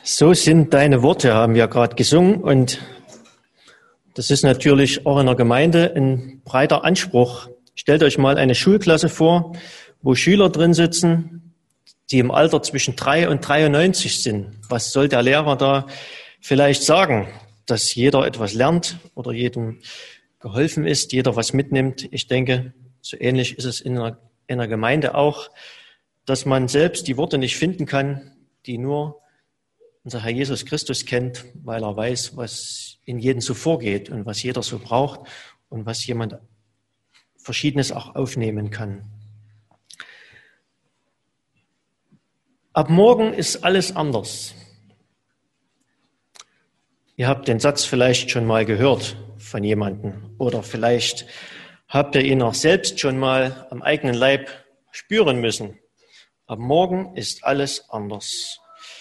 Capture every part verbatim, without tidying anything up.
So sind deine Worte, haben wir gerade gesungen. Und das ist natürlich auch in der Gemeinde ein breiter Anspruch. Stellt euch mal eine Schulklasse vor, wo Schüler drin sitzen, die im Alter zwischen drei und dreiundneunzig sind. Was soll der Lehrer da vielleicht sagen? Dass jeder etwas lernt oder jedem geholfen ist, jeder was mitnimmt. Ich denke, so ähnlich ist es in einer, in einer Gemeinde auch, dass man selbst die Worte nicht finden kann, die nur unser Herr Jesus Christus kennt, weil er weiß, was in jedem so vorgeht und was jeder so braucht und was jemand Verschiedenes auch aufnehmen kann. Ab morgen ist alles anders. Ihr habt den Satz vielleicht schon mal gehört von jemandem oder vielleicht habt ihr ihn auch selbst schon mal am eigenen Leib spüren müssen. Ab morgen ist alles anders.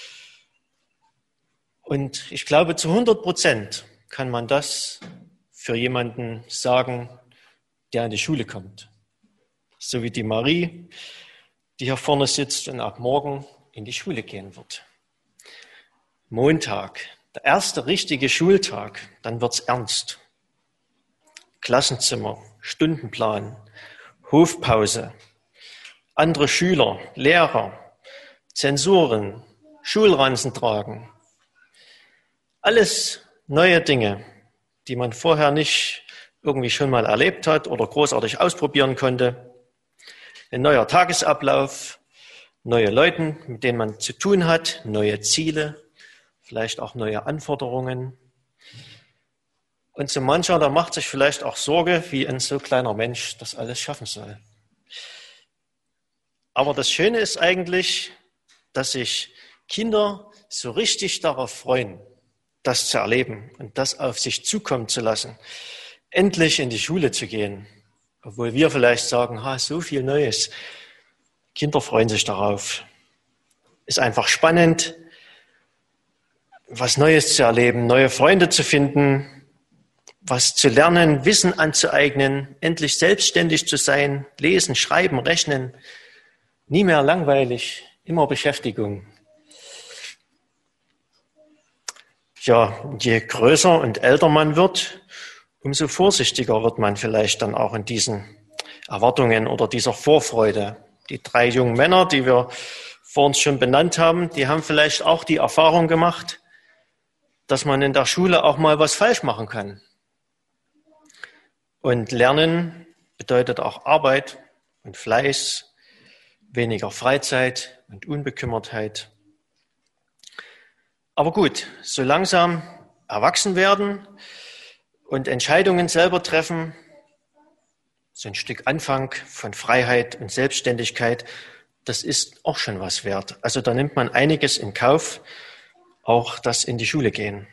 Und ich glaube, zu hundert Prozent kann man das für jemanden sagen, der in die Schule kommt. So wie die Marie, die hier vorne sitzt und ab morgen in die Schule gehen wird. Montag, der erste richtige Schultag, dann wird's ernst. Klassenzimmer, Stundenplan, Hofpause, andere Schüler, Lehrer, Zensuren, Schulranzen tragen. Alles neue Dinge, die man vorher nicht irgendwie schon mal erlebt hat oder großartig ausprobieren konnte. Ein neuer Tagesablauf, neue Leute, mit denen man zu tun hat, neue Ziele, vielleicht auch neue Anforderungen. Und so mancher, da macht sich vielleicht auch Sorge, wie ein so kleiner Mensch das alles schaffen soll. Aber das Schöne ist eigentlich, dass sich Kinder so richtig darauf freuen, das zu erleben und das auf sich zukommen zu lassen, endlich in die Schule zu gehen. Obwohl wir vielleicht sagen, ha, so viel Neues. Kinder freuen sich darauf. Ist einfach spannend, was Neues zu erleben, neue Freunde zu finden, was zu lernen, Wissen anzueignen, endlich selbstständig zu sein, lesen, schreiben, rechnen. Nie mehr langweilig, immer Beschäftigung. Ja, je größer und älter man wird, umso vorsichtiger wird man vielleicht dann auch in diesen Erwartungen oder dieser Vorfreude. Die drei jungen Männer, die wir vor uns schon benannt haben, die haben vielleicht auch die Erfahrung gemacht, dass man in der Schule auch mal was falsch machen kann. Und Lernen bedeutet auch Arbeit und Fleiß, weniger Freizeit und Unbekümmertheit. Aber gut, so langsam erwachsen werden und Entscheidungen selber treffen, so ein Stück Anfang von Freiheit und Selbstständigkeit, das ist auch schon was wert. Also da nimmt man einiges in Kauf, auch das in die Schule gehen.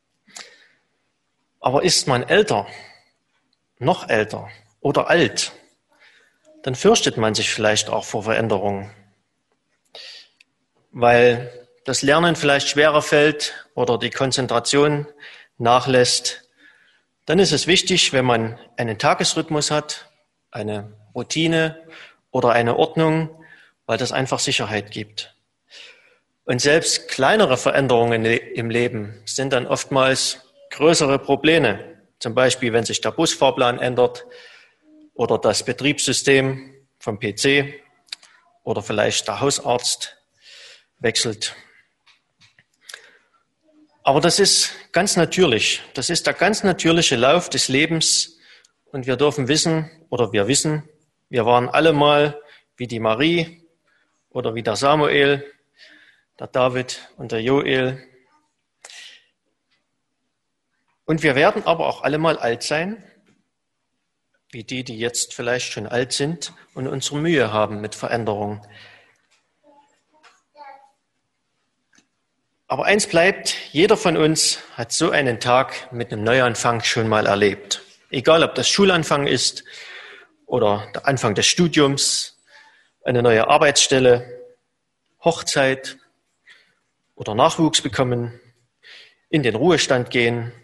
Aber ist man älter, noch älter oder alt, dann fürchtet man sich vielleicht auch vor Veränderungen, weil das Lernen vielleicht schwerer fällt oder die Konzentration nachlässt. Dann ist es wichtig, wenn man einen Tagesrhythmus hat, eine Routine oder eine Ordnung, weil das einfach Sicherheit gibt. Und selbst kleinere Veränderungen im Leben sind dann oftmals größere Probleme. Zum Beispiel, wenn sich der Busfahrplan ändert oder das Betriebssystem vom P C oder vielleicht der Hausarzt wechselt. Aber das ist ganz natürlich. Das ist der ganz natürliche Lauf des Lebens. Und wir dürfen wissen, oder wir wissen, wir waren alle mal wie die Marie oder wie der Samuel, der David und der Joel. Und wir werden aber auch alle mal alt sein, wie die, die jetzt vielleicht schon alt sind und unsere Mühe haben mit Veränderung. Aber eins bleibt, jeder von uns hat so einen Tag mit einem Neuanfang schon mal erlebt. Egal, ob das Schulanfang ist oder der Anfang des Studiums, eine neue Arbeitsstelle, Hochzeit oder Nachwuchs bekommen, in den Ruhestand gehen.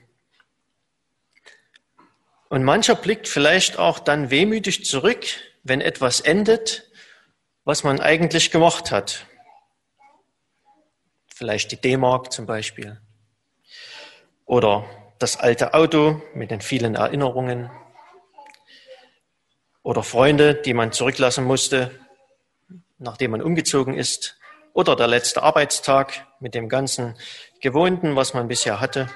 Und mancher blickt vielleicht auch dann wehmütig zurück, wenn etwas endet, was man eigentlich gemocht hat. Vielleicht die D-Mark zum Beispiel. Oder das alte Auto mit den vielen Erinnerungen. Oder Freunde, die man zurücklassen musste, nachdem man umgezogen ist. Oder der letzte Arbeitstag mit dem ganzen Gewohnten, was man bisher hatte.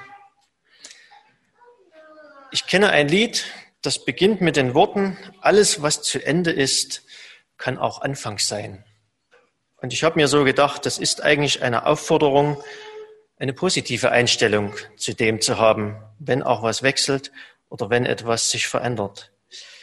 Ich kenne ein Lied, das beginnt mit den Worten, alles, was zu Ende ist, kann auch Anfang sein. Und ich habe mir so gedacht, das ist eigentlich eine Aufforderung, eine positive Einstellung zu dem zu haben, wenn auch was wechselt oder wenn etwas sich verändert.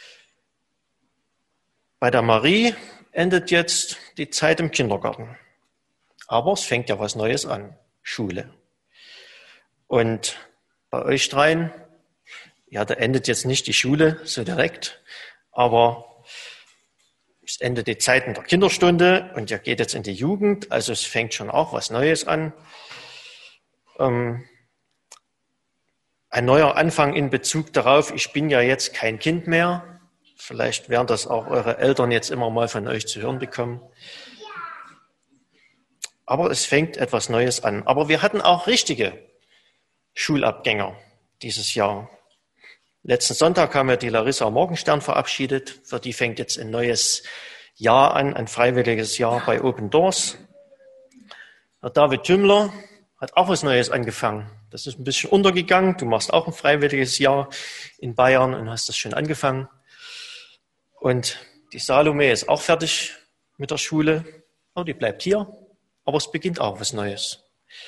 Bei der Marie endet jetzt die Zeit im Kindergarten. Aber es fängt ja was Neues an, Schule. Und bei euch dreien, ja, da endet jetzt nicht die Schule so direkt, aber es endet die Zeit in der Kinderstunde und ihr geht jetzt in die Jugend, also es fängt schon auch was Neues an. Ähm, ein neuer Anfang in Bezug darauf, ich bin ja jetzt kein Kind mehr. Vielleicht werden das auch eure Eltern jetzt immer mal von euch zu hören bekommen. Aber es fängt etwas Neues an. Aber wir hatten auch richtige Schulabgänger dieses Jahr. Letzten Sonntag haben wir die Larissa Morgenstern verabschiedet. Für die fängt jetzt ein neues Jahr an, ein freiwilliges Jahr bei Open Doors. Der David Tümmler hat auch was Neues angefangen. Das ist ein bisschen untergegangen. Du machst auch ein freiwilliges Jahr in Bayern und hast das schon angefangen. Und die Salome ist auch fertig mit der Schule. Aber die bleibt hier. Aber es beginnt auch was Neues.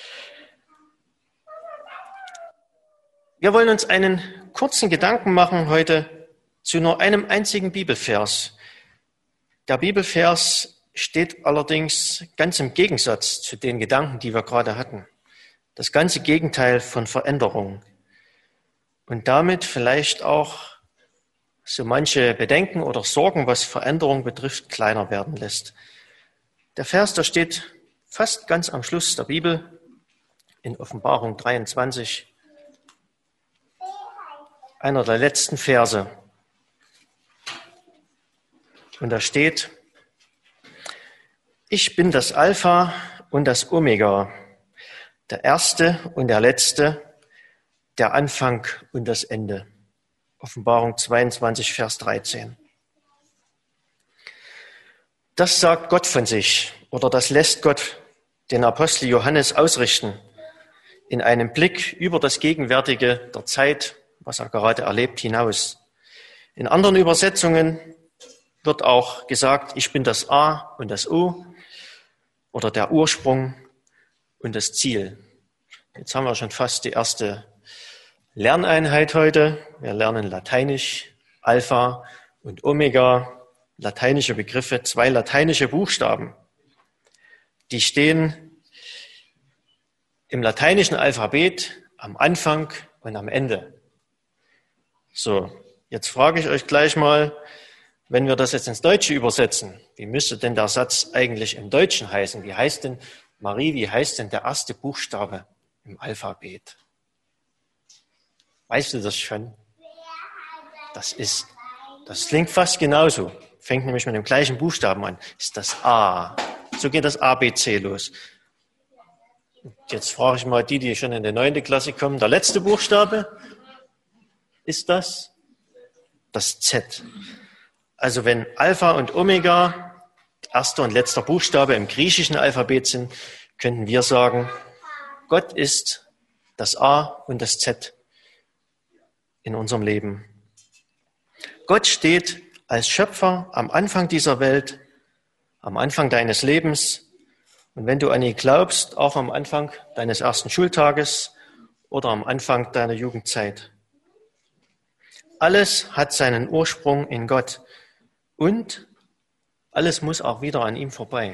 Wir wollen uns einen kurzen Gedanken machen heute zu nur einem einzigen Bibelvers. Der Bibelvers steht allerdings ganz im Gegensatz zu den Gedanken, die wir gerade hatten. Das ganze Gegenteil von Veränderung. Und damit vielleicht auch so manche Bedenken oder Sorgen, was Veränderung betrifft, kleiner werden lässt. Der Vers, der steht fast ganz am Schluss der Bibel in Offenbarung dreiundzwanzig. Einer der letzten Verse. Und da steht, ich bin das Alpha und das Omega, der Erste und der Letzte, der Anfang und das Ende. Offenbarung zweiundzwanzig, Vers dreizehn. Das sagt Gott von sich oder das lässt Gott den Apostel Johannes ausrichten in einem Blick über das Gegenwärtige der Zeit, was er gerade erlebt, hinaus. In anderen Übersetzungen wird auch gesagt, ich bin das A und das O oder der Ursprung und das Ziel. Jetzt haben wir schon fast die erste Lerneinheit heute. Wir lernen Lateinisch, Alpha und Omega, lateinische Begriffe, zwei lateinische Buchstaben. Die stehen im lateinischen Alphabet am Anfang und am Ende. So, jetzt frage ich euch gleich mal, wenn wir das jetzt ins Deutsche übersetzen, wie müsste denn der Satz eigentlich im Deutschen heißen? Wie heißt denn, Marie, wie heißt denn der erste Buchstabe im Alphabet? Weißt du das schon? Das ist, das klingt fast genauso. Fängt nämlich mit dem gleichen Buchstaben an. Ist das A. So geht das A B C los. Jetzt frage ich mal die, die schon in die neunte Klasse kommen. Der letzte Buchstabe ist das? Das Z. Also wenn Alpha und Omega erster und letzter Buchstabe im griechischen Alphabet sind, könnten wir sagen, Gott ist das A und das Z in unserem Leben. Gott steht als Schöpfer am Anfang dieser Welt, am Anfang deines Lebens und wenn du an ihn glaubst, auch am Anfang deines ersten Schultages oder am Anfang deiner Jugendzeit. Alles hat seinen Ursprung in Gott und alles muss auch wieder an ihm vorbei.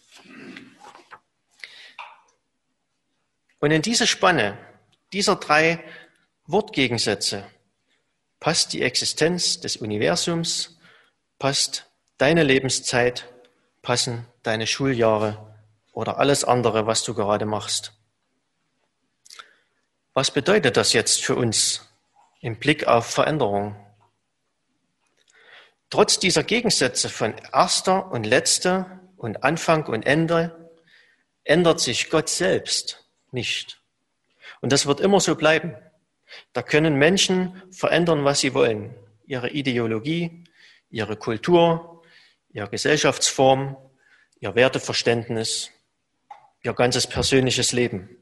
Und in diese Spanne dieser drei Wortgegensätze passt die Existenz des Universums, passt deine Lebenszeit, passen deine Schuljahre oder alles andere, was du gerade machst. Was bedeutet das jetzt für uns im Blick auf Veränderung? Trotz dieser Gegensätze von erster und letzter und Anfang und Ende ändert sich Gott selbst nicht. Und das wird immer so bleiben. Da können Menschen verändern, was sie wollen. Ihre Ideologie, ihre Kultur, ihre Gesellschaftsform, ihr Werteverständnis, ihr ganzes persönliches Leben.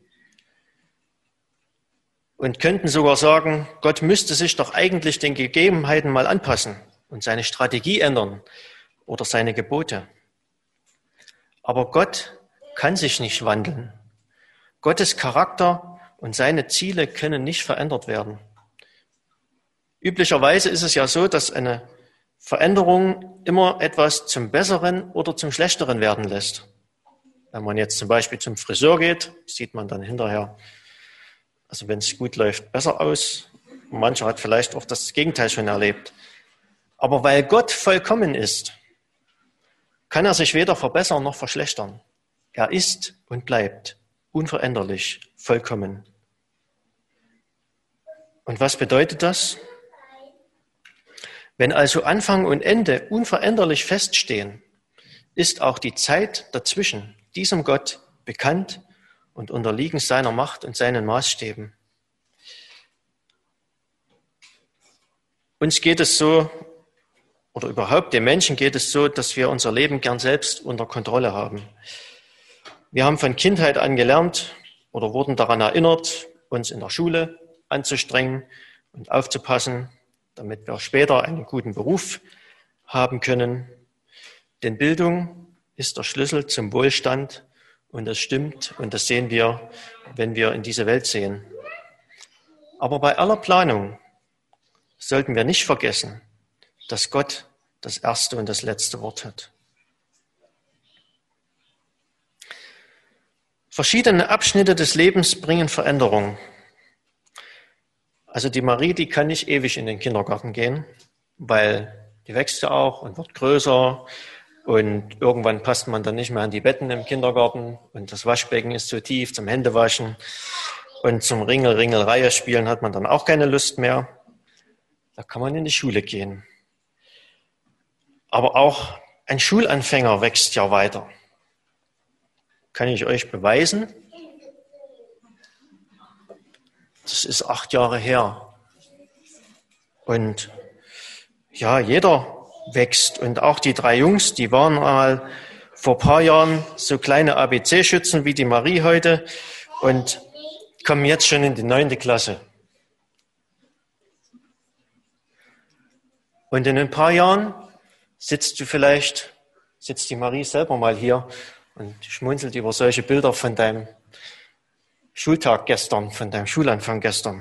Und könnten sogar sagen, Gott müsste sich doch eigentlich den Gegebenheiten mal anpassen und seine Strategie ändern oder seine Gebote. Aber Gott kann sich nicht wandeln. Gottes Charakter und seine Ziele können nicht verändert werden. Üblicherweise ist es ja so, dass eine Veränderung immer etwas zum Besseren oder zum Schlechteren werden lässt. Wenn man jetzt zum Beispiel zum Friseur geht, sieht man dann hinterher, also wenn es gut läuft, besser aus. Mancher hat vielleicht auch das Gegenteil schon erlebt. Aber weil Gott vollkommen ist, kann er sich weder verbessern noch verschlechtern. Er ist und bleibt unveränderlich, vollkommen. Und was bedeutet das? Wenn also Anfang und Ende unveränderlich feststehen, ist auch die Zeit dazwischen diesem Gott bekannt und unterliegen seiner Macht und seinen Maßstäben. Uns geht es so, oder überhaupt den Menschen geht es so, dass wir unser Leben gern selbst unter Kontrolle haben. Wir haben von Kindheit an gelernt oder wurden daran erinnert, uns in der Schule anzustrengen und aufzupassen, damit wir später einen guten Beruf haben können. Denn Bildung ist der Schlüssel zum Wohlstand und das stimmt und das sehen wir, wenn wir in diese Welt sehen. Aber bei aller Planung sollten wir nicht vergessen, dass Gott das erste und das letzte Wort hat. Verschiedene Abschnitte des Lebens bringen Veränderung. Also die Marie, die kann nicht ewig in den Kindergarten gehen, weil die wächst ja auch und wird größer und irgendwann passt man dann nicht mehr an die Betten im Kindergarten und das Waschbecken ist zu tief zum Händewaschen und zum Ringel-Ringel-Reihe spielen hat man dann auch keine Lust mehr. Da kann man in die Schule gehen. Aber auch ein Schulanfänger wächst ja weiter. Kann ich euch beweisen? Das ist acht Jahre her. Und ja, jeder wächst. Und auch die drei Jungs, die waren mal vor ein paar Jahren so kleine A B C-Schützen wie die Marie heute und kommen jetzt schon in die neunte Klasse. Und in ein paar Jahren sitzt du vielleicht, sitzt die Marie selber mal hier und schmunzelt über solche Bilder von deinem Schultag gestern, von deinem Schulanfang gestern.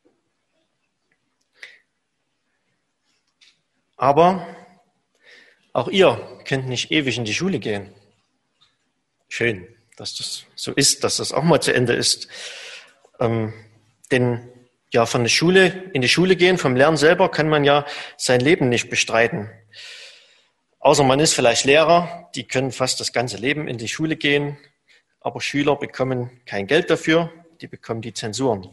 Aber auch ihr könnt nicht ewig in die Schule gehen. Schön, dass das so ist, dass das auch mal zu Ende ist. Ähm, denn ja, von der Schule in die Schule gehen, vom Lernen selber kann man ja sein Leben nicht bestreiten. Außer man ist vielleicht Lehrer, die können fast das ganze Leben in die Schule gehen, aber Schüler bekommen kein Geld dafür, die bekommen die Zensuren.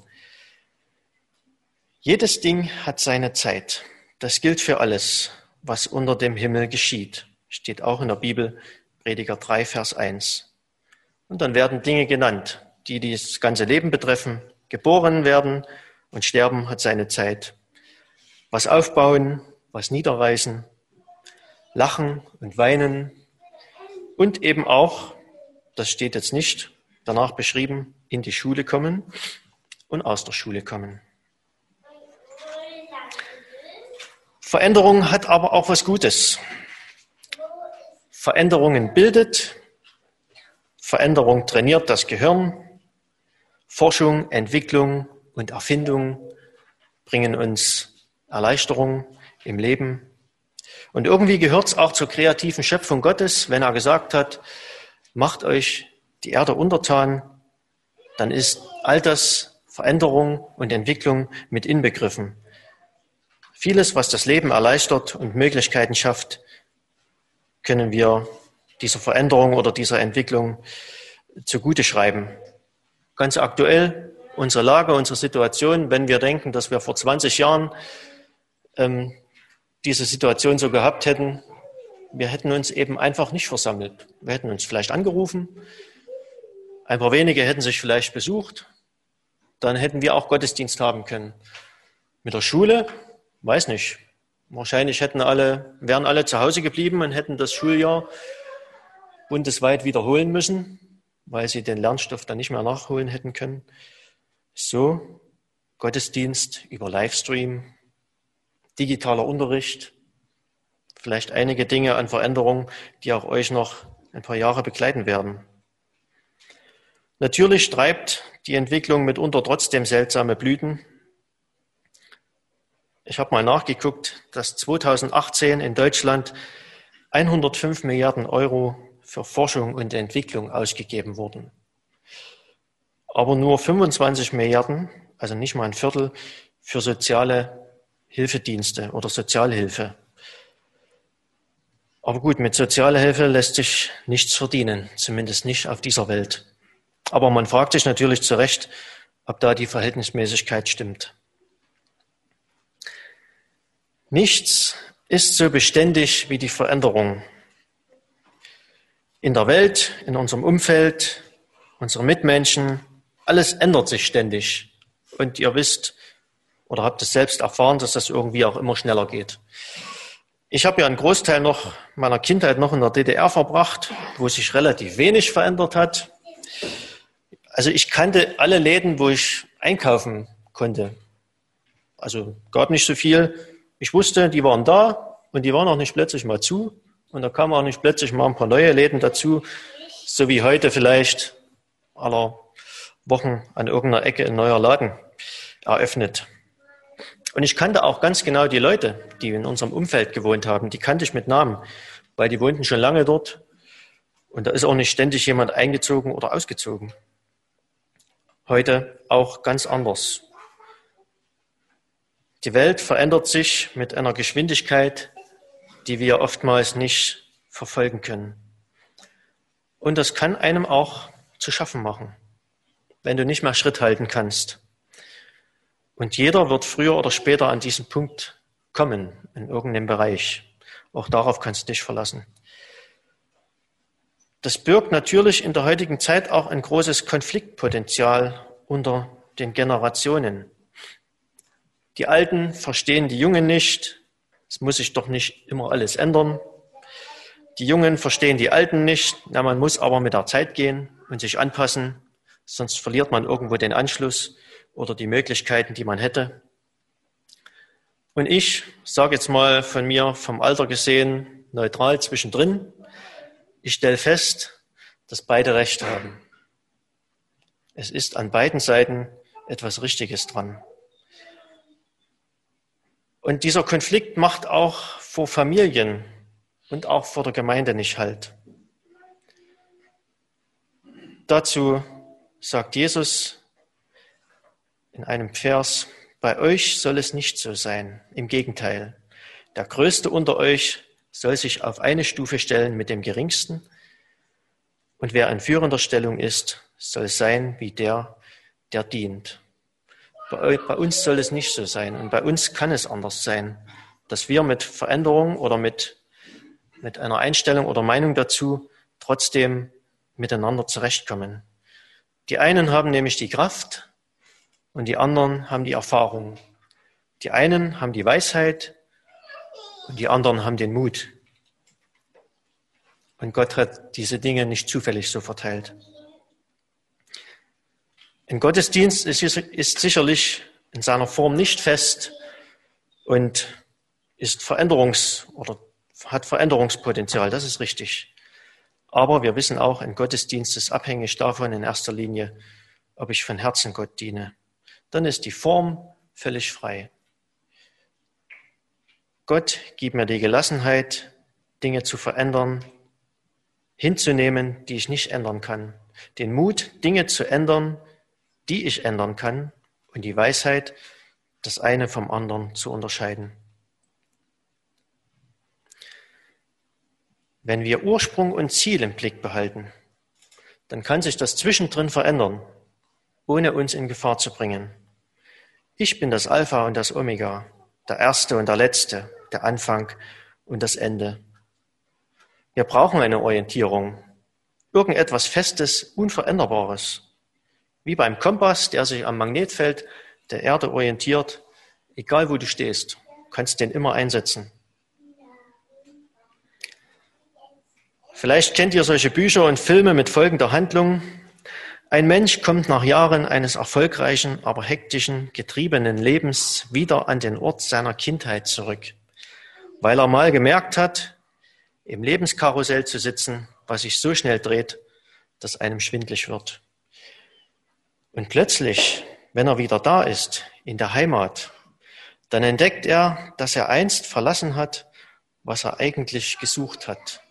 Jedes Ding hat seine Zeit. Das gilt für alles, was unter dem Himmel geschieht. Steht auch in der Bibel, Prediger drei, Vers eins. Und dann werden Dinge genannt, die das ganze Leben betreffen. Geboren werden und sterben hat seine Zeit. Was aufbauen, was niederreißen, lachen und weinen und eben auch, das steht jetzt nicht danach beschrieben, in die Schule kommen und aus der Schule kommen. Veränderung hat aber auch was Gutes. Veränderungen bildet, Veränderung trainiert das Gehirn, Forschung, Entwicklung und Erfindung bringen uns Erleichterung im Leben. Und irgendwie gehört es auch zur kreativen Schöpfung Gottes, wenn er gesagt hat, macht euch die Erde untertan, dann ist all das Veränderung und Entwicklung mit inbegriffen. Vieles, was das Leben erleichtert und Möglichkeiten schafft, können wir dieser Veränderung oder dieser Entwicklung zugute schreiben. Ganz aktuell unsere Lage, unsere Situation, wenn wir denken, dass wir vor zwanzig Jahren ähm, diese Situation so gehabt hätten, wir hätten uns eben einfach nicht versammelt. Wir hätten uns vielleicht angerufen, Ein paar wenige hätten sich vielleicht besucht, dann hätten wir auch Gottesdienst haben können. Mit der Schule, weiß nicht. Wahrscheinlich hätten alle, wären alle zu Hause geblieben und hätten das Schuljahr bundesweit wiederholen müssen, weil sie den Lernstoff dann nicht mehr nachholen hätten können. So, Gottesdienst über Livestream, digitaler Unterricht, vielleicht einige Dinge an Veränderungen, die auch euch noch ein paar Jahre begleiten werden. Natürlich treibt die Entwicklung mitunter trotzdem seltsame Blüten. Ich habe mal nachgeguckt, dass zweitausendachtzehn in Deutschland hundertfünf Milliarden Euro für Forschung und Entwicklung ausgegeben wurden. Aber nur fünfundzwanzig Milliarden, also nicht mal ein Viertel, für soziale Hilfedienste oder Sozialhilfe. Aber gut, mit Sozialhilfe lässt sich nichts verdienen, zumindest nicht auf dieser Welt. Aber man fragt sich natürlich zu Recht, ob da die Verhältnismäßigkeit stimmt. Nichts ist so beständig wie die Veränderung. In der Welt, in unserem Umfeld, unsere Mitmenschen, alles ändert sich ständig. Und ihr wisst oder habt es selbst erfahren, dass das irgendwie auch immer schneller geht. Ich habe ja einen Großteil noch meiner Kindheit noch in der D D R verbracht, wo sich relativ wenig verändert hat. Also ich kannte alle Läden, wo ich einkaufen konnte. Also gab nicht so viel. Ich wusste, die waren da und die waren auch nicht plötzlich mal zu. Und da kamen auch nicht plötzlich mal ein paar neue Läden dazu, so wie heute vielleicht aller Wochen an irgendeiner Ecke ein neuer Laden eröffnet. Und ich kannte auch ganz genau die Leute, die in unserem Umfeld gewohnt haben. Die kannte ich mit Namen, weil die wohnten schon lange dort. Und da ist auch nicht ständig jemand eingezogen oder ausgezogen. Heute auch ganz anders. Die Welt verändert sich mit einer Geschwindigkeit, die wir oftmals nicht verfolgen können. Und das kann einem auch zu schaffen machen, wenn du nicht mehr Schritt halten kannst. Und jeder wird früher oder später an diesen Punkt kommen, in irgendeinem Bereich. Auch darauf kannst du dich verlassen. Das birgt natürlich in der heutigen Zeit auch ein großes Konfliktpotenzial unter den Generationen. Die Alten verstehen die Jungen nicht. Es muss sich doch nicht immer alles ändern. Die Jungen verstehen die Alten nicht. Na, man muss aber mit der Zeit gehen und sich anpassen, sonst verliert man irgendwo den Anschluss oder die Möglichkeiten, die man hätte. Und ich sage jetzt mal von mir, vom Alter gesehen, neutral zwischendrin. Ich stelle fest, dass beide Recht haben. Es ist an beiden Seiten etwas Richtiges dran. Und dieser Konflikt macht auch vor Familien und auch vor der Gemeinde nicht Halt. Dazu sagt Jesus in einem Vers: Bei euch soll es nicht so sein. Im Gegenteil, der Größte unter euch soll sich auf eine Stufe stellen mit dem Geringsten. Und wer in führender Stellung ist, soll sein wie der, der dient. Bei, bei uns soll es nicht so sein. Und bei uns kann es anders sein, dass wir mit Veränderung oder mit, mit einer Einstellung oder Meinung dazu trotzdem miteinander zurechtkommen. Die einen haben nämlich die Kraft und die anderen haben die Erfahrung. Die einen haben die Weisheit und die anderen haben den Mut. Und Gott hat diese Dinge nicht zufällig so verteilt. Ein Gottesdienst ist, ist sicherlich in seiner Form nicht fest und ist Veränderungs- oder hat Veränderungspotenzial, das ist richtig. Aber wir wissen auch, ein Gottesdienst ist abhängig davon in erster Linie, ob ich von Herzen Gott diene. Dann ist die Form völlig frei. Gott, gib mir die Gelassenheit, Dinge zu verändern, hinzunehmen, die ich nicht ändern kann. Den Mut, Dinge zu ändern, die ich ändern kann, und die Weisheit, das eine vom anderen zu unterscheiden. Wenn wir Ursprung und Ziel im Blick behalten, dann kann sich das zwischendrin verändern, ohne uns in Gefahr zu bringen. Ich bin das Alpha und das Omega, der Erste und der Letzte, der Anfang und das Ende. Wir brauchen eine Orientierung. irgendetwas Festes, Unveränderbares. Wie beim Kompass, der sich am Magnetfeld der Erde orientiert, egal wo du stehst, kannst den immer einsetzen. Vielleicht kennt ihr solche Bücher und Filme mit folgender Handlung. Ein Mensch kommt nach Jahren eines erfolgreichen, aber hektischen, getriebenen Lebens wieder an den Ort seiner Kindheit zurück, weil er mal gemerkt hat, im Lebenskarussell zu sitzen, was sich so schnell dreht, dass einem schwindlig wird. Und plötzlich, wenn er wieder da ist, in der Heimat, dann entdeckt er, dass er einst verlassen hat, was er eigentlich gesucht hat.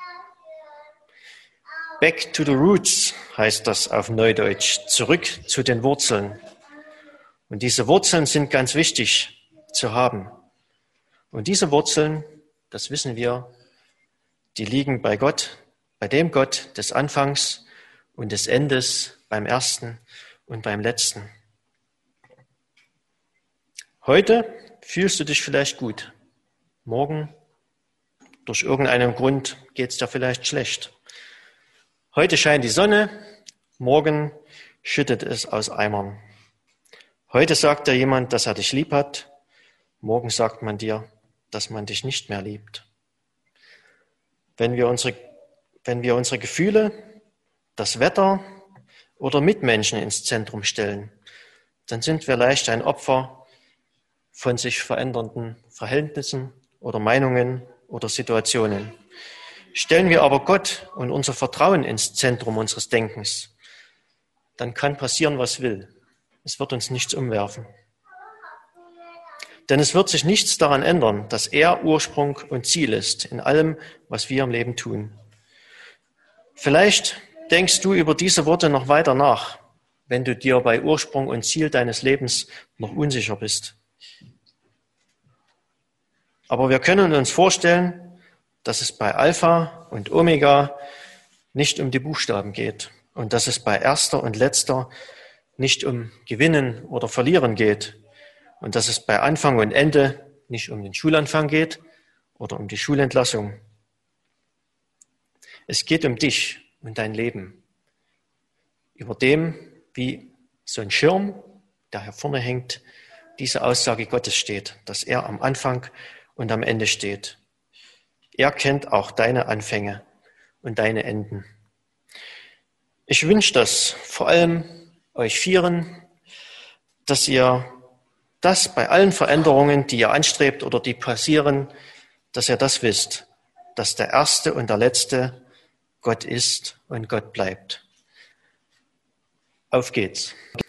Back to the roots heißt das auf Neudeutsch, zurück zu den Wurzeln. Und diese Wurzeln sind ganz wichtig zu haben. Und diese Wurzeln, das wissen wir, die liegen bei Gott, bei dem Gott des Anfangs und des Endes, beim Ersten und beim Letzten. Heute fühlst du dich vielleicht gut. Morgen, durch irgendeinen Grund, geht es dir vielleicht schlecht. Heute scheint die Sonne, morgen schüttet es aus Eimern. Heute sagt dir jemand, dass er dich lieb hat, morgen sagt man dir, dass man dich nicht mehr liebt. Wenn wir unsere, wenn wir unsere Gefühle, das Wetter oder Mitmenschen ins Zentrum stellen, dann sind wir leicht ein Opfer von sich verändernden Verhältnissen oder Meinungen oder Situationen. Stellen wir aber Gott und unser Vertrauen ins Zentrum unseres Denkens, dann kann passieren, was will. Es wird uns nichts umwerfen. Denn es wird sich nichts daran ändern, dass er Ursprung und Ziel ist in allem, was wir im Leben tun. Vielleicht denkst du über diese Worte noch weiter nach, wenn du dir bei Ursprung und Ziel deines Lebens noch unsicher bist. Aber wir können uns vorstellen, dass es bei Alpha und Omega nicht um die Buchstaben geht und dass es bei Erster und Letzter nicht um Gewinnen oder Verlieren geht und dass es bei Anfang und Ende nicht um den Schulanfang geht oder um die Schulentlassung. Es geht um dich und dein Leben. Über dem, wie so ein Schirm, der hier vorne hängt, diese Aussage Gottes steht, dass er am Anfang und am Ende steht. Er kennt auch deine Anfänge und deine Enden. Ich wünsche das vor allem euch Vieren, dass ihr das bei allen Veränderungen, die ihr anstrebt oder die passieren, dass ihr das wisst, dass der Erste und der Letzte Gott ist und Gott bleibt. Auf geht's.